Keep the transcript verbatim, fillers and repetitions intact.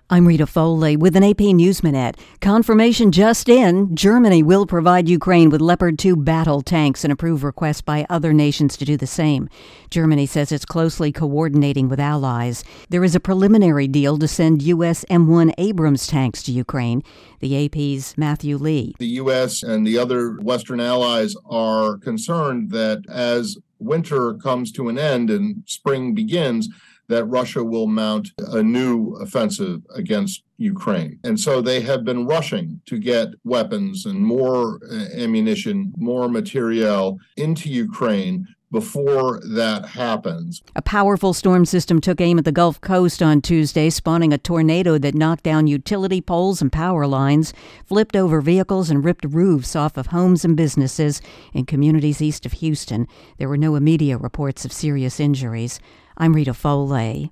I'm Rita Foley with an A P News Minute. Confirmation just in. Germany will provide Ukraine with Leopard two battle tanks and approve requests by other nations to do the same. Germany says it's closely coordinating with allies. There is a preliminary deal to send U S M one Abrams tanks to Ukraine. The A P's Matthew Lee. The U S and the other Western allies are concerned that as winter comes to an end and spring begins, that Russia will mount a new offensive against Ukraine. And so they have been rushing to get weapons and more ammunition, more materiel into Ukraine before that happens. A powerful storm system took aim at the Gulf Coast on Tuesday, spawning a tornado that knocked down utility poles and power lines, flipped over vehicles, and ripped roofs off of homes and businesses in communities east of Houston. There were no immediate reports of serious injuries. I'm Rita Foley.